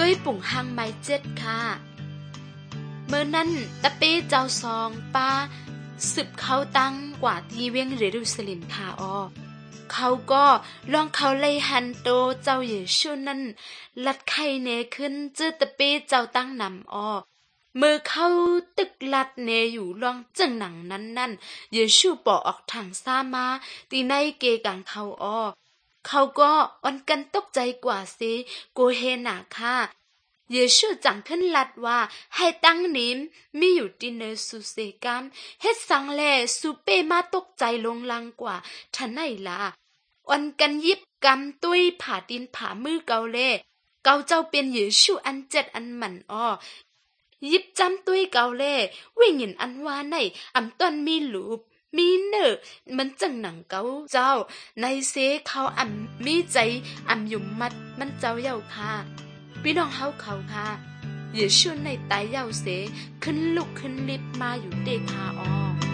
ตุ้ยปุ่งหางไม้7ค่ะเมื่อนั้นตะเป้เจ้าซองป้าสืบเขาตั้งกว่าที่เวียงเยรูซาเล็มค่ะเขาก็ลองเขาไล่หันโตเจ้าเยซูนั่นลัดไข่เนขึ้นจื้อตะเป้เจ้าตั้งนำเมื่อเขาตึกลัดเนอยู่ลองจึงหนังนั้นเยซูปอออกทางซ้ามาตีในเกกังเขาก็อ่อนกันตกใจกว่าสิโกเฮนาค่ะเยซูจังขึ้นลัดว่าให้ตั้งนิมมีอยู่ที่เนสุเซกามเฮ็ดสังแลสุเปมาตกใจลงลังกว่าทันไหนล่ะอ่อนกันยิบกำตุ้ยผ่าดินผ่ามือเกาเล่เกาเจ้าเป็นเยซูอันเจ็ดอันหมันยิบจำตุ้ยเกาเล่วิ่งเห็นอันว่าในอำต้นมีหลูบมีเนอมันจังหนังเกาเจ้าในเซเขามีใจยุ่มมัดมันเจ้าเย้าค่ะพี่น้องเขาค่ะเยซูในตายเย้าเสขึ้นลุกขึ้นลิบมาอยู่เดคา